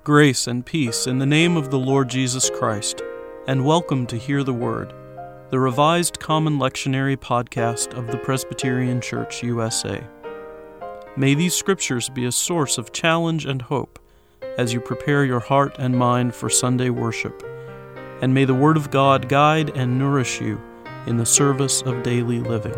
Grace and peace in the name of the Lord Jesus Christ, and welcome to Hear the Word, the Revised Common Lectionary podcast of the Presbyterian Church, USA. May these scriptures be a source of challenge and hope as you prepare your heart and mind for Sunday worship, and may the Word of God guide and nourish you in the service of daily living.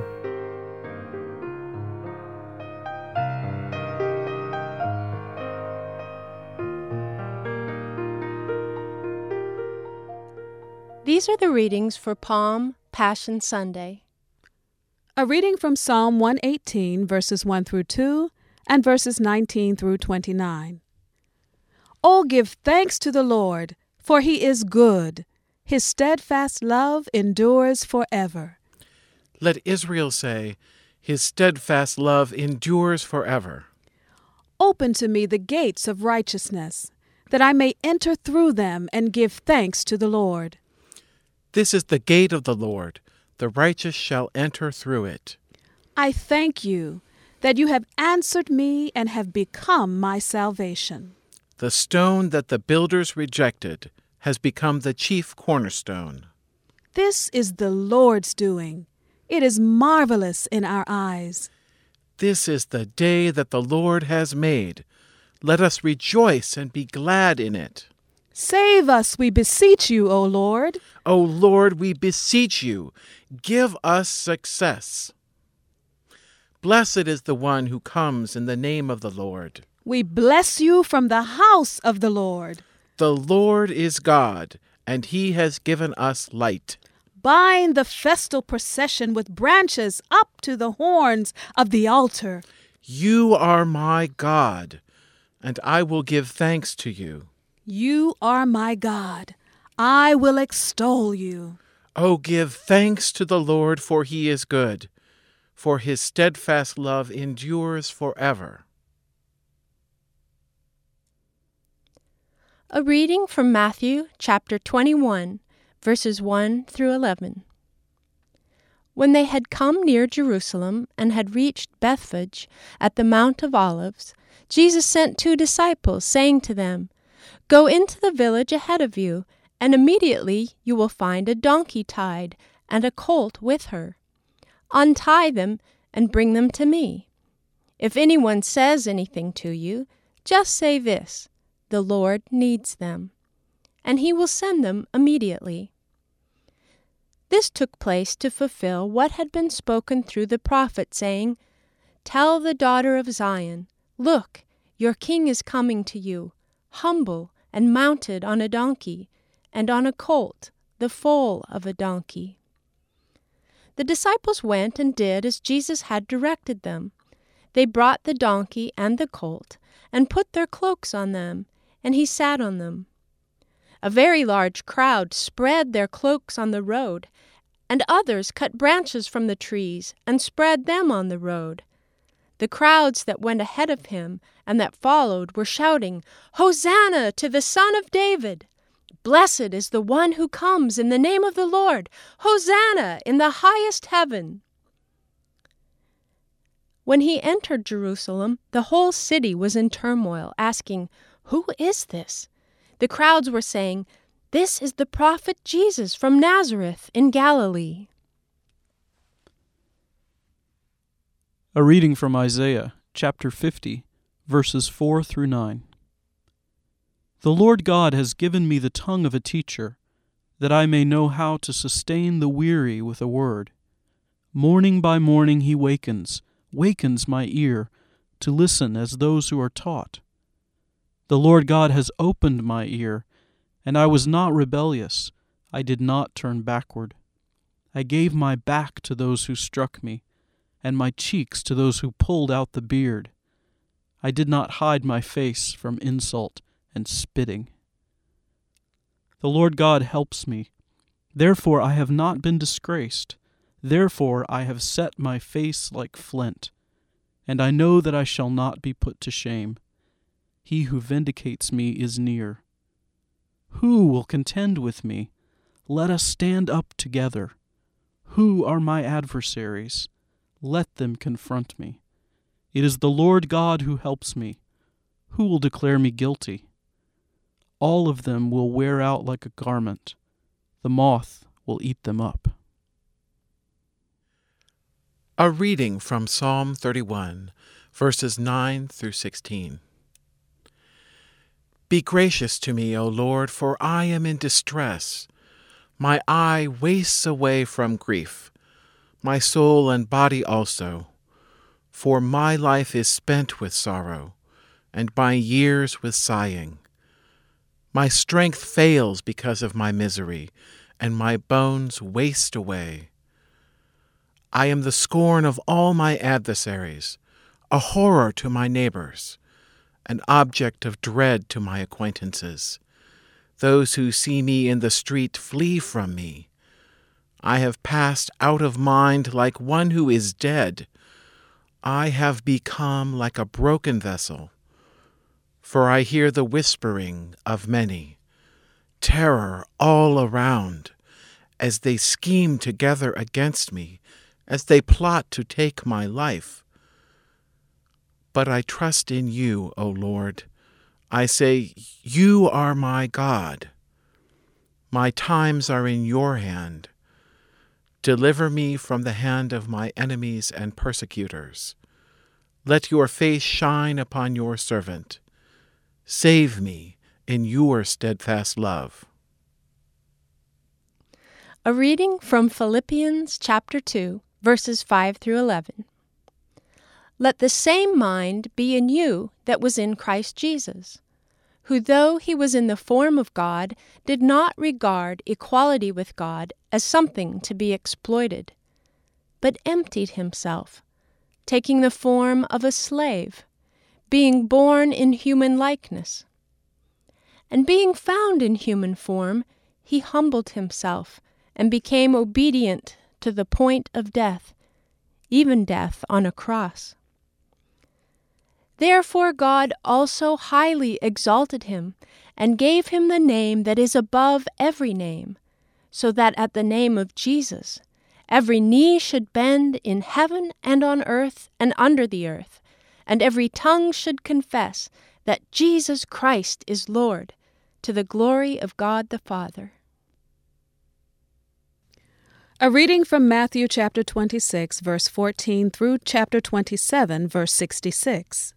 These are the readings for Palm Passion Sunday. A reading from Psalm 118, verses 1 through 2, and verses 19 through 29. Oh, give thanks to the Lord, for he is good. His steadfast love endures forever. Let Israel say, his steadfast love endures forever. Open to me the gates of righteousness, that I may enter through them and give thanks to the Lord. This is the gate of the Lord. The righteous shall enter through it. I thank you that you have answered me and have become my salvation. The stone that the builders rejected has become the chief cornerstone. This is the Lord's doing. It is marvelous in our eyes. This is the day that the Lord has made. Let us rejoice and be glad in it. Save us, we beseech you, O Lord. O Lord, we beseech you, give us success. Blessed is the one who comes in the name of the Lord. We bless you from the house of the Lord. The Lord is God, and he has given us light. Bind the festal procession with branches up to the horns of the altar. You are my God, and I will give thanks to you. You are my God. I will extol you. Oh, give thanks to the Lord, for he is good, for his steadfast love endures forever. A reading from Matthew chapter 21, verses 1 through 11. When they had come near Jerusalem and had reached Bethphage at the Mount of Olives, Jesus sent 2 disciples, saying to them, Go into the village ahead of you, and immediately you will find a donkey tied and a colt with her. Untie them and bring them to me. If anyone says anything to you, just say this, The Lord needs them, and he will send them immediately. This took place to fulfill what had been spoken through the prophet, saying, Tell the daughter of Zion, Look, your king is coming to you, humble and mounted on a donkey, and on a colt, the foal of a donkey. The disciples went and did as Jesus had directed them. They brought the donkey and the colt, and put their cloaks on them, and he sat on them. A very large crowd spread their cloaks on the road, and others cut branches from the trees and spread them on the road. The crowds that went ahead of him and that followed were shouting, Hosanna to the Son of David! Blessed is the one who comes in the name of the Lord! Hosanna in the highest heaven! When he entered Jerusalem, the whole city was in turmoil, asking, Who is this? The crowds were saying, This is the prophet Jesus from Nazareth in Galilee. A reading from Isaiah, chapter 50, verses 4 through 9. The Lord God has given me the tongue of a teacher, that I may know how to sustain the weary with a word. Morning by morning he wakens my ear, to listen as those who are taught. The Lord God has opened my ear, and I was not rebellious. I did not turn backward. I gave my back to those who struck me, and my cheeks to those who pulled out the beard. I did not hide my face from insult and spitting. The Lord God helps me. Therefore I have not been disgraced. Therefore I have set my face like flint, and I know that I shall not be put to shame. He who vindicates me is near. Who will contend with me? Let us stand up together. Who are my adversaries? Let them confront me. It is the Lord God who helps me. Who will declare me guilty? all of them will wear out like a garment. The moth will eat them up. A reading from Psalm 31, verses 9 through 16. Be gracious to me, O Lord, for I am in distress. My eye wastes away from grief, my soul and body also. For my life is spent with sorrow, and my years with sighing. My strength fails because of my misery, and my bones waste away. I am the scorn of all my adversaries, a horror to my neighbors, an object of dread to my acquaintances. Those who see me in the street flee from me. I have passed out of mind like one who is dead. I have become like a broken vessel, for I hear the whispering of many, terror all around, as they scheme together against me, as they plot to take my life. But I trust in you, O Lord. I say, you are my God. My times are in your hand. Deliver me from the hand of my enemies and persecutors. Let your face shine upon your servant. Save me in your steadfast love. A reading from Philippians chapter 2, verses 5 through 11. Let the same mind be in you that was in Christ Jesus, who though he was in the form of God, did not regard equality with God as something to be exploited, but emptied himself, taking the form of a slave, being born in human likeness. And being found in human form, he humbled himself, and became obedient to the point of death, even death on a cross. Therefore God also highly exalted him, and gave him the name that is above every name, so that at the name of Jesus every knee should bend in heaven and on earth and under the earth, and every tongue should confess that Jesus Christ is Lord, to the glory of God the Father. A reading from Matthew chapter 26, verse 14 through chapter 27, verse 66.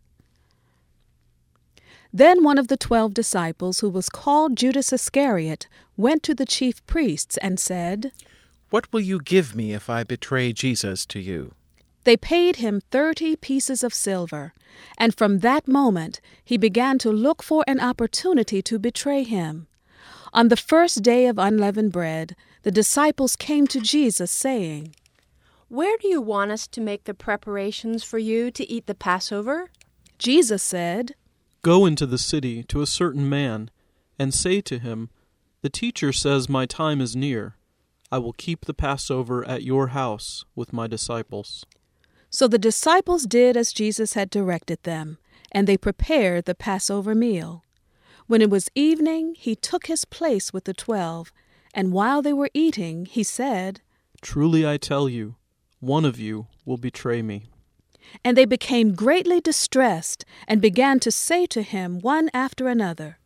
Then one of the 12 disciples, who was called Judas Iscariot, went to the chief priests and said, What will you give me if I betray Jesus to you? They paid him 30 pieces of silver, and from that moment he began to look for an opportunity to betray him. On the first day of unleavened bread, the disciples came to Jesus, saying, Where do you want us to make the preparations for you to eat the Passover? Jesus said, Go into the city to a certain man, and say to him, The teacher says my time is near. I will keep the Passover at your house with my disciples. So the disciples did as Jesus had directed them, and they prepared the Passover meal. When it was evening, he took his place with the 12, and while they were eating, he said, Truly I tell you, one of you will betray me. And they became greatly distressed, and began to say to him one after another,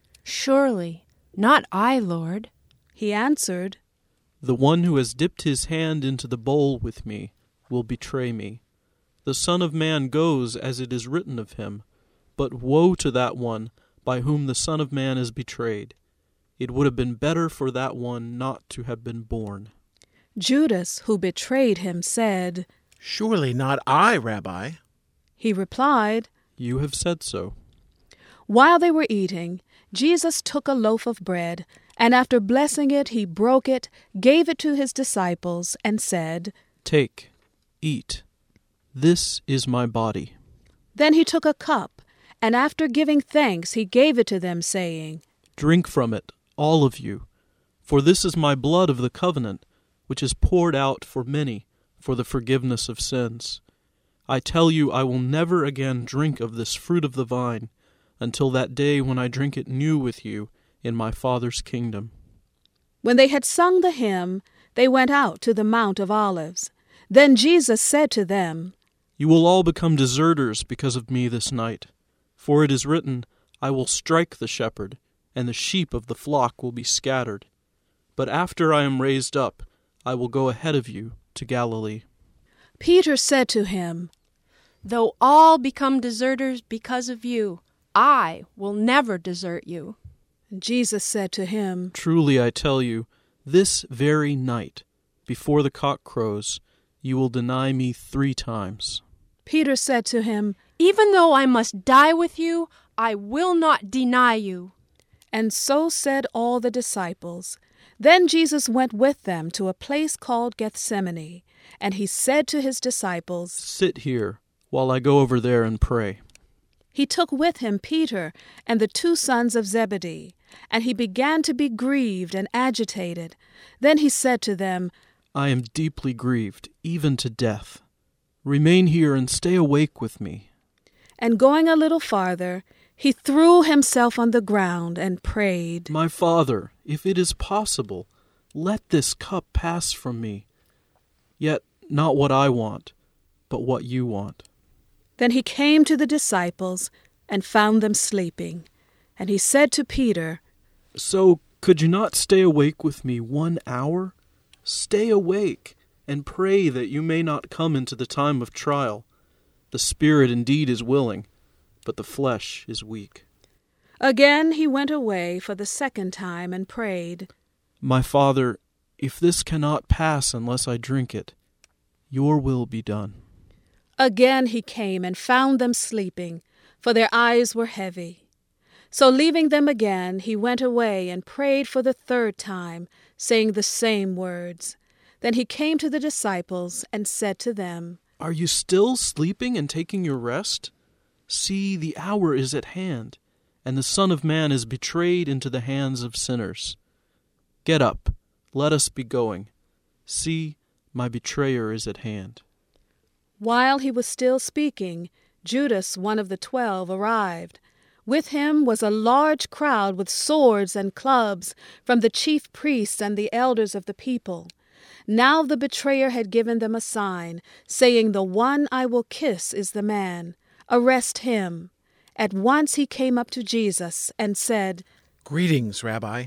Surely, not I, Lord. He answered, The one who has dipped his hand into the bowl with me will betray me. The Son of Man goes as it is written of him, but woe to that one by whom the Son of Man is betrayed. It would have been better for that one not to have been born. Judas, who betrayed him, said, Surely not I, Rabbi. He replied, You have said so. While they were eating, Jesus took a loaf of bread, and after blessing it, he broke it, gave it to his disciples, and said, Take, eat. This is my body. Then he took a cup, and after giving thanks, he gave it to them, saying, Drink from it, all of you, for this is my blood of the covenant, which is poured out for many for the forgiveness of sins. I tell you, I will never again drink of this fruit of the vine until that day when I drink it new with you in my Father's kingdom. When they had sung the hymn, they went out to the Mount of Olives. Then Jesus said to them, You will all become deserters because of me this night. For it is written, I will strike the shepherd, and the sheep of the flock will be scattered. But after I am raised up, I will go ahead of you to Galilee." Peter said to him, "Though all become deserters because of you, I will never desert you." Jesus said to him, "Truly I tell you, this very night, before the cock crows, you will deny me 3 times. Peter said to him, "Even though I must die with you, I will not deny you." and so said all the disciples. Then Jesus went with them to a place called Gethsemane, and he said to his disciples, "Sit here while I go over there and pray." He took with him Peter and the 2 sons of Zebedee, and he began to be grieved and agitated. Then he said to them, "I am deeply grieved, even to death. Remain here and stay awake with me." And going a little farther, he threw himself on the ground and prayed, "My Father, if it is possible, let this cup pass from me. Yet not what I want, but what you want." Then he came to the disciples and found them sleeping. And he said to Peter, "So could you not stay awake with me 1 hour? Stay awake and pray that you may not come into the time of trial. The spirit indeed is willing, but the flesh is weak." Again he went away for the 2nd time and prayed, "My Father, if this cannot pass unless I drink it, your will be done." Again he came and found them sleeping, for their eyes were heavy. So leaving them again, he went away and prayed for the 3rd time, saying the same words. Then he came to the disciples and said to them, "Are you still sleeping and taking your rest? See, the hour is at hand, and the Son of Man is betrayed into the hands of sinners. Get up, let us be going. See, my betrayer is at hand." While he was still speaking, Judas, one of the 12, arrived. With him was a large crowd with swords and clubs from the chief priests and the elders of the people. Now the betrayer had given them a sign, saying, "The one I will kiss is the man. Arrest him." At once he came up to Jesus and said, "Greetings, Rabbi,"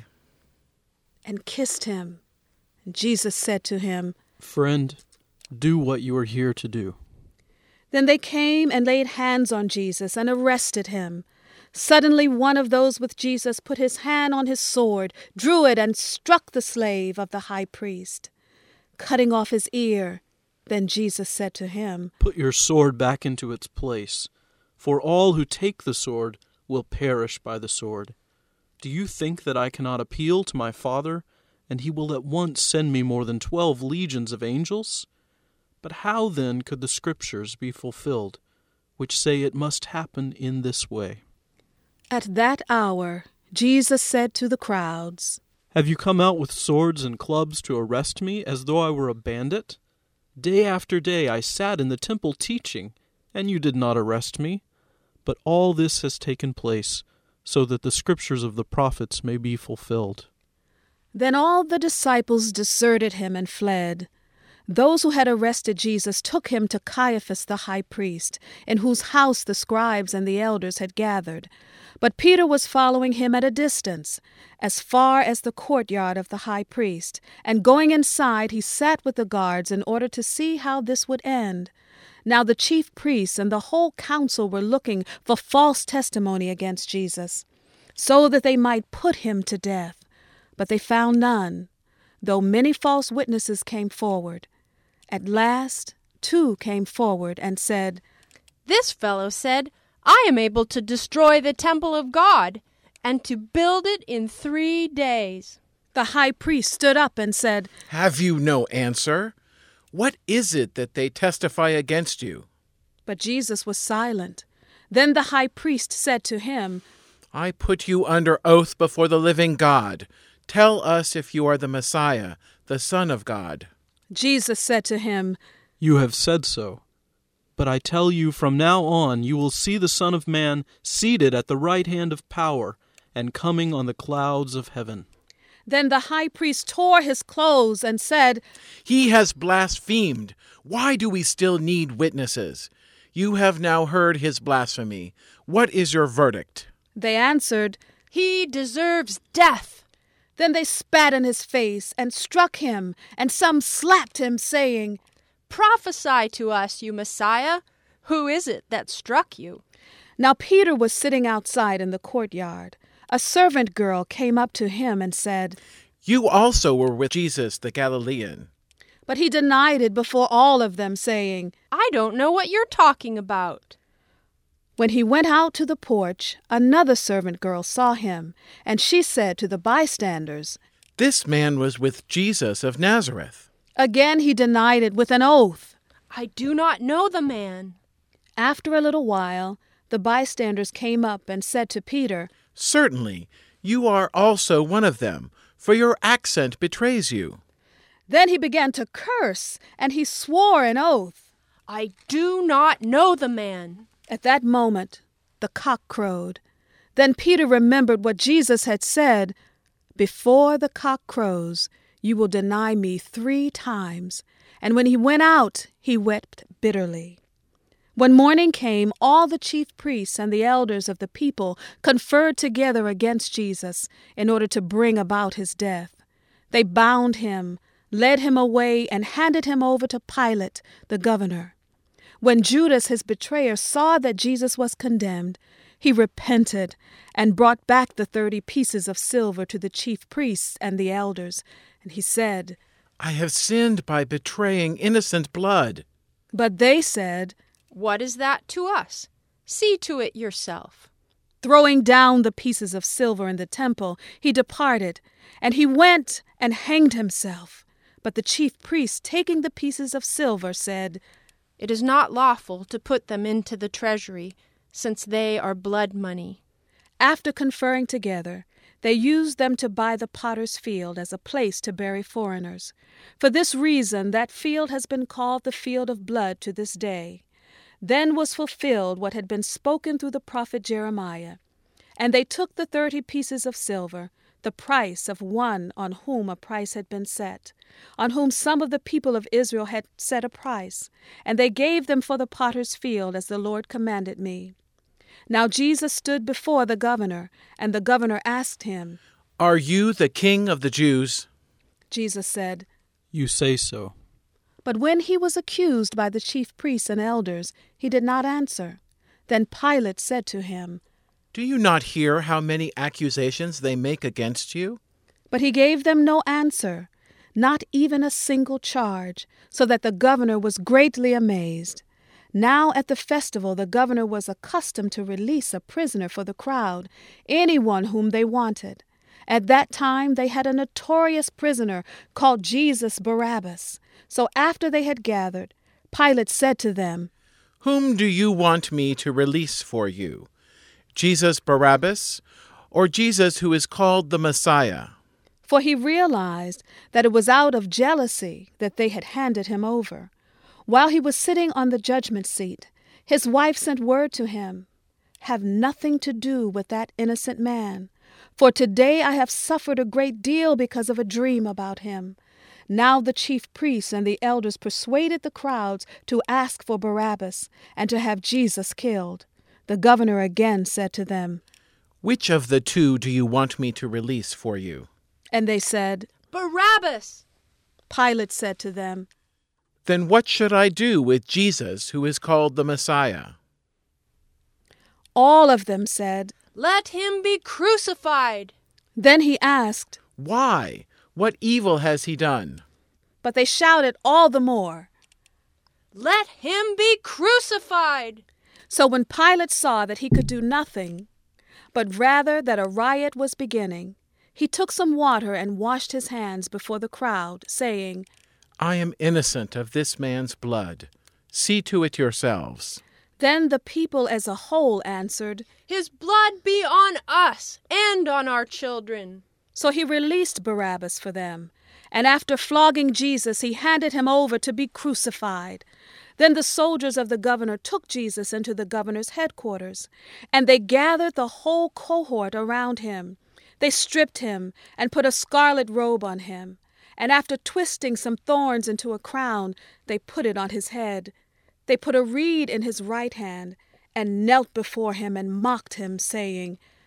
and kissed him. Jesus said to him, "Friend, do what you are here to do." Then they came and laid hands on Jesus and arrested him. Suddenly one of those with Jesus put his hand on his sword, drew it, and struck the slave of the high priest, cutting off his ear. Then Jesus said to him, "Put your sword back into its place, for all who take the sword will perish by the sword. Do you think that I cannot appeal to my Father, and he will at once send me more than 12 legions of angels? But how then could the Scriptures be fulfilled, which say it must happen in this way?" At that hour Jesus said to the crowds, "Have you come out with swords and clubs to arrest me as though I were a bandit? Day after day I sat in the temple teaching, and you did not arrest me. But all this has taken place, so that the Scriptures of the prophets may be fulfilled." Then all the disciples deserted him and fled. Those who had arrested Jesus took him to Caiaphas the high priest, in whose house the scribes and the elders had gathered. But Peter was following him at a distance, as far as the courtyard of the high priest, and going inside he sat with the guards in order to see how this would end. Now the chief priests and the whole council were looking for false testimony against Jesus, so that they might put him to death. But they found none, though many false witnesses came forward. At last 2 came forward and said, "This fellow said, 'I am able to destroy the temple of God and to build it in 3 days.'" The high priest stood up and said, "Have you no answer? What is it that they testify against you?" But Jesus was silent. Then the high priest said to him, "I put you under oath before the living God. Tell us if you are the Messiah, the Son of God." Jesus said to him, "You have said so. But I tell you, from now on you will see the Son of Man seated at the right hand of power and coming on the clouds of heaven." Then the high priest tore his clothes and said, "He has blasphemed. Why do we still need witnesses? You have now heard his blasphemy. What is your verdict?" They answered, He deserves death." Then they spat in his face and struck him, and some slapped him, saying, "Prophesy to us, you Messiah. Who is it that struck you?" Now Peter was sitting outside in the courtyard. A servant girl came up to him and said, You also were with Jesus the Galilean. But he denied it before all of them, saying, "I don't know what you're talking about." When he went out to the porch, another servant girl saw him, and she said to the bystanders, This man was with Jesus of Nazareth. Again he denied it with an oath. "I do not know the man." After a little while, the bystanders came up and said to Peter, Certainly, you are also one of them, for your accent betrays you. Then he began to curse, and he swore an oath. "I do not know the man." At that moment, the cock crowed. Then Peter remembered what Jesus had said, Before the cock crows, you will deny me 3 times. And when he went out, he wept bitterly. When morning came, all the chief priests and the elders of the people conferred together against Jesus in order to bring about his death. They bound him, led him away, and handed him over to Pilate, the governor. When Judas, his betrayer, saw that Jesus was condemned, he repented and brought back the 30 pieces of silver to the chief priests and the elders. And he said, I have sinned by betraying innocent blood. But they said, "What is that to us? See to it yourself." Throwing down the pieces of silver in the temple, he departed, and he went and hanged himself. But the chief priests, taking the pieces of silver, said, "It is not lawful to put them into the treasury, since they are blood money." After conferring together, they used them to buy the potter's field as a place to bury foreigners. For this reason, that field has been called the field of blood to this day. Then was fulfilled what had been spoken through the prophet Jeremiah. And they took the 30 pieces of silver, the price of one on whom a price had been set, on whom some of the people of Israel had set a price, and they gave them for the potter's field as the Lord commanded me. Now Jesus stood before the governor, and the governor asked him, Are you the king of the Jews? Jesus said, You say so. But when he was accused by the chief priests and elders, he did not answer. Then Pilate said to him, Do you not hear how many accusations they make against you? But he gave them no answer, not even a single charge, so that the governor was greatly amazed. Now at the festival the governor was accustomed to release a prisoner for the crowd, anyone whom they wanted. At that time they had a notorious prisoner called Jesus Barabbas. So after they had gathered, Pilate said to them, Whom do you want me to release for you? Jesus Barabbas, or Jesus who is called the Messiah? For he realized that it was out of jealousy that they had handed him over. While he was sitting on the judgment seat, his wife sent word to him, Have nothing to do with that innocent man, for today I have suffered a great deal because of a dream about him. Now the chief priests and the elders persuaded the crowds to ask for Barabbas and to have Jesus killed. The governor again said to them, Which of the 2 do you want me to release for you? And they said, "Barabbas!" Pilate said to them, Then what should I do with Jesus who is called the Messiah? All of them said, "Let him be crucified." Then he asked, Why? What evil has he done? but they shouted all the more. "Let him be crucified." So when Pilate saw that he could do nothing, but rather that a riot was beginning, he took some water and washed his hands before the crowd, saying, I am innocent of this man's blood. See to it yourselves. Then the people as a whole answered, "His blood be on us and on our children." So he released Barabbas for them, and after flogging Jesus, he handed him over to be crucified. Then the soldiers of the governor took Jesus into the governor's headquarters, and they gathered the whole cohort around him. They stripped him and put a scarlet robe on him, and after twisting some thorns into a crown, they put it on his head. They put a reed in his right hand and knelt before him and mocked him, saying,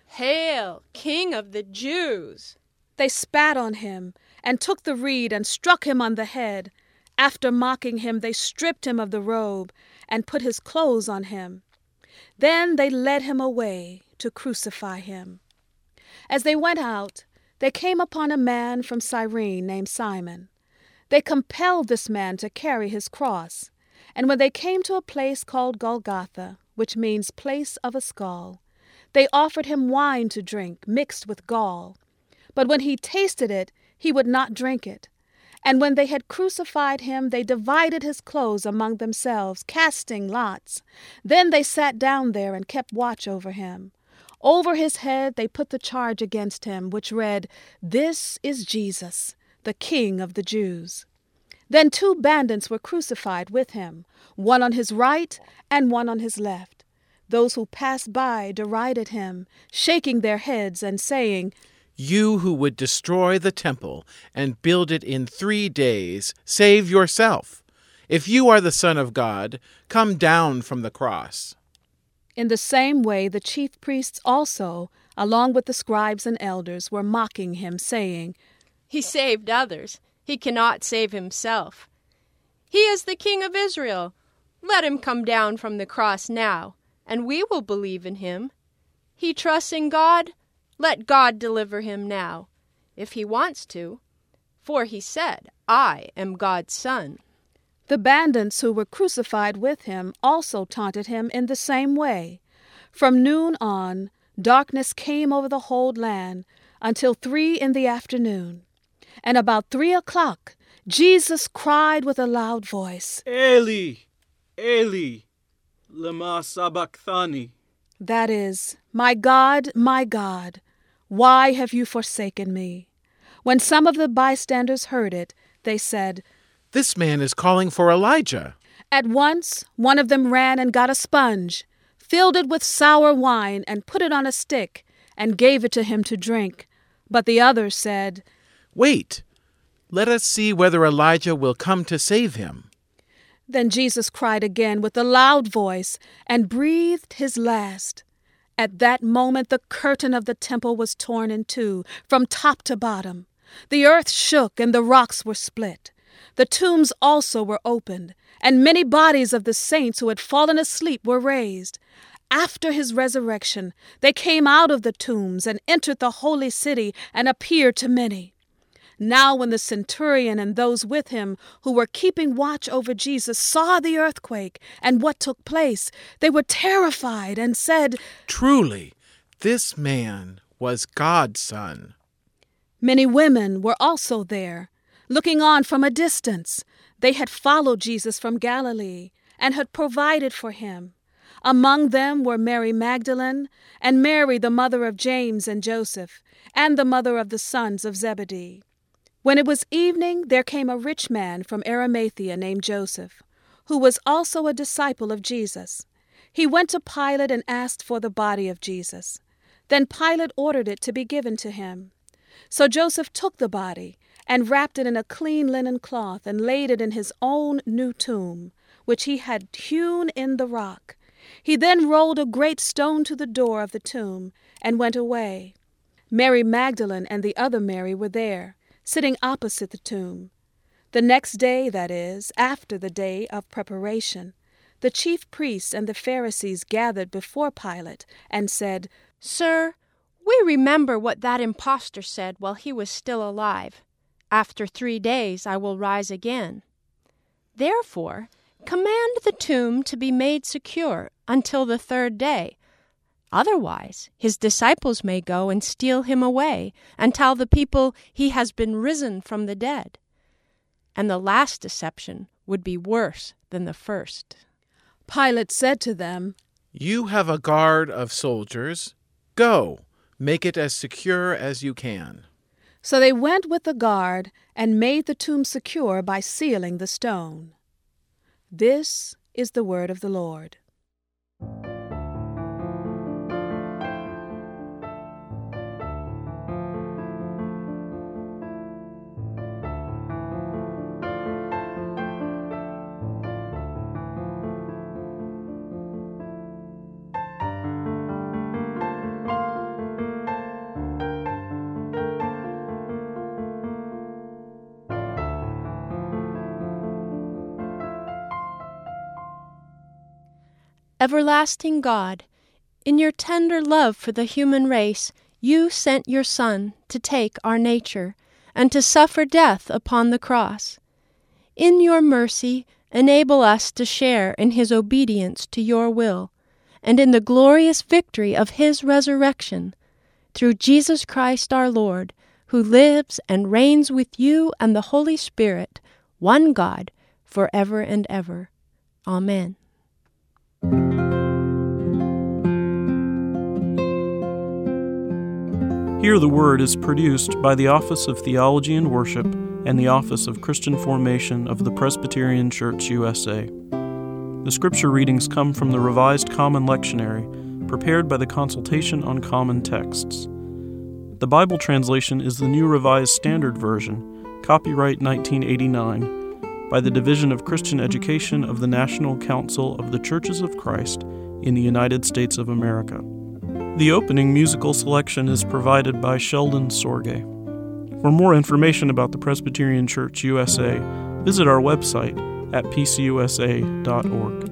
"Hail, King of the Jews!" They spat on him and took the reed and struck him on the head. After mocking him, they stripped him of the robe and put his clothes on him. Then they led him away to crucify him. As they went out, they came upon a man from Cyrene named Simon. They compelled this man to carry his cross, and when they came to a place called Golgotha, which means place of a skull, they offered him wine to drink mixed with gall. But when he tasted it, he would not drink it. And when they had crucified him, they divided his clothes among themselves, casting lots. Then they sat down there and kept watch over him. Over his head they put the charge against him, which read, "This is Jesus, the King of the Jews." Then 2 bandits were crucified with him, one on his right and one on his left. Those who passed by derided him, shaking their heads and saying, "You who would destroy the temple and build it in 3 days, save yourself. If you are the Son of God, come down from the cross." In the same way the chief priests also, along with the scribes and elders, were mocking him, saying, "He saved others. He cannot save himself. He is the King of Israel. Let him come down from the cross now, and we will believe in him. He trusts in God. Let God deliver him now, if he wants to. For he said, 'I am God's Son.'" The bandits who were crucified with him also taunted him in the same way. From noon on, darkness came over the whole land until 3 in the afternoon. And about 3 o'clock, Jesus cried with a loud voice, "Eli, Eli, lema sabachthani." That is, my God, why have you forsaken me?" When some of the bystanders heard it, they said, "This man is calling for Elijah." At once one of them ran and got a sponge, filled it with sour wine, and put it on a stick, and gave it to him to drink. But the others said, "Wait, let us see whether Elijah will come to save him." Then Jesus cried again with a loud voice and breathed his last. At that moment the curtain of the temple was torn in 2, from top to bottom. The earth shook and the rocks were split. The tombs also were opened, and many bodies of the saints who had fallen asleep were raised. After his resurrection, they came out of the tombs and entered the holy city and appeared to many. Now when the centurion and those with him who were keeping watch over Jesus saw the earthquake and what took place, they were terrified and said, "Truly, this man was God's Son." Many women were also there, looking on from a distance. They had followed Jesus from Galilee and had provided for him. Among them were Mary Magdalene, and Mary the mother of James and Joseph, and the mother of the sons of Zebedee. When it was evening, there came a rich man from Arimathea named Joseph, who was also a disciple of Jesus. He went to Pilate and asked for the body of Jesus. Then Pilate ordered it to be given to him. So Joseph took the body and wrapped it in a clean linen cloth and laid it in his own new tomb, which he had hewn in the rock. He then rolled a great stone to the door of the tomb and went away. Mary Magdalene and the other Mary were there, sitting opposite the tomb. The next day, that is, after the day of preparation, the chief priests and the Pharisees gathered before Pilate and said, "Sir, we remember what that impostor said while he was still alive. 'After 3 days I will rise again.' Therefore, command the tomb to be made secure until the 3rd day. Otherwise, his disciples may go and steal him away and tell the people he has been risen from the dead. And the last deception would be worse than the first." Pilate said to them, "You have a guard of soldiers. Go, make it as secure as you can." So they went with the guard and made the tomb secure by sealing the stone. This is the word of the Lord. Everlasting God, in your tender love for the human race, you sent your Son to take our nature and to suffer death upon the cross. In your mercy, enable us to share in his obedience to your will and in the glorious victory of his resurrection, through Jesus Christ our Lord, who lives and reigns with you and the Holy Spirit, one God, forever and ever. Amen. Hear the Word is produced by the Office of Theology and Worship and the Office of Christian Formation of the Presbyterian Church USA. The scripture readings come from the Revised Common Lectionary, prepared by the Consultation on Common Texts. The Bible translation is the New Revised Standard Version, copyright 1989, by the Division of Christian Education of the National Council of the Churches of Christ in the United States of America. The opening musical selection is provided by Sheldon Sorge. For more information about the Presbyterian Church USA, visit our website at pcusa.org.